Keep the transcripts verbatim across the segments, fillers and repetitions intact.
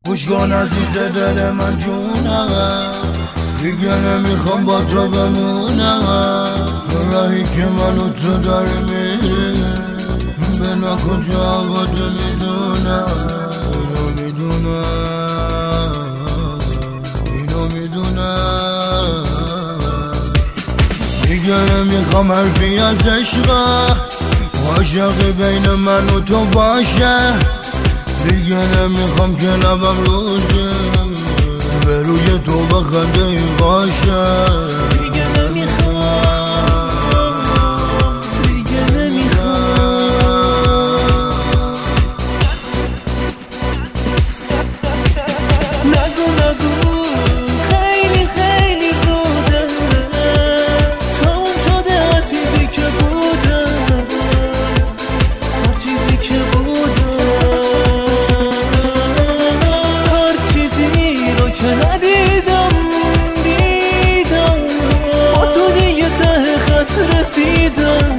گوش کن عزیز دل من جونم، دیگه نمیخوام با تو بمونم. راهی که منو تو داری میری بنا کجا آقا تو میدونم. اینو میدونم اینو میدونم دیگه نمیخوام حرفی از عشقه، عاشقی بین من و تو باشه. دیگه نمیخوام که لبم روزه به روی تو بخنده این باشه. دیگه نمیخوام دیگه نمیخوام نگو نگو خیلی خیلی زوده، تموم شده هر چیزی که بوده، هر چیزی که بوده، که ندیدم دیدم با تو دیگه ته خط رسیدم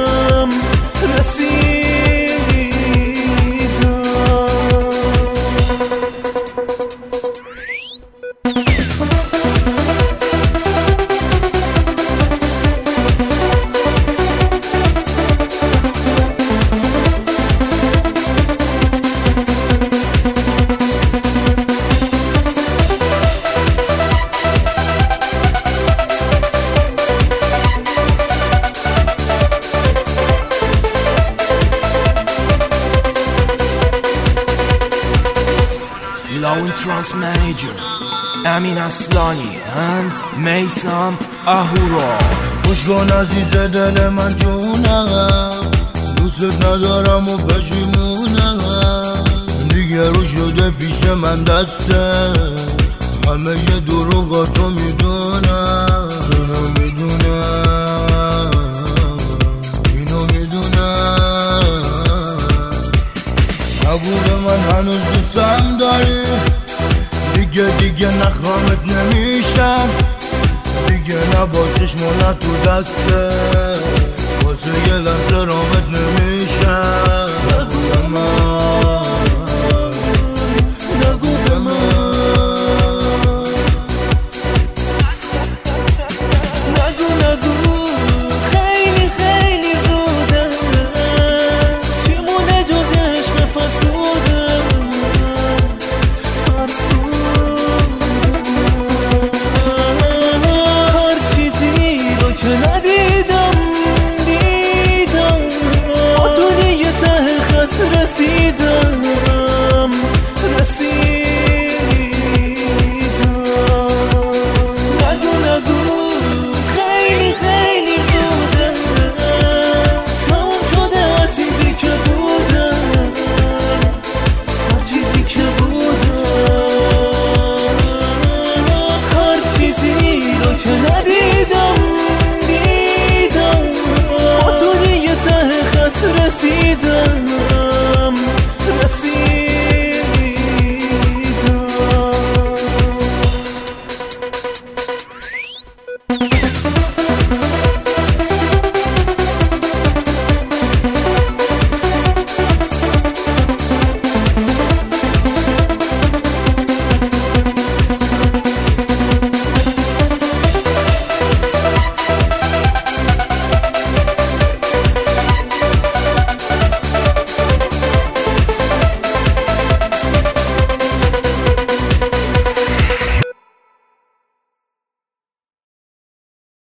Lawin Trans Manager Amin Aslani and Meysam Ahura. گوش کن عزیز دل من جونم، دوست ندارم و پشیمونم. دیگه رو شده پیش من دسته، همه یه دروغا تو میدونم. اینو میدونم اینو میدونم قبول من هنوز دوستم داری. دیگه دیگه نخوامت نمیشم، دیگه نه با چشم و نه تو دسته، واسه یه لحظه رامت نمیشم.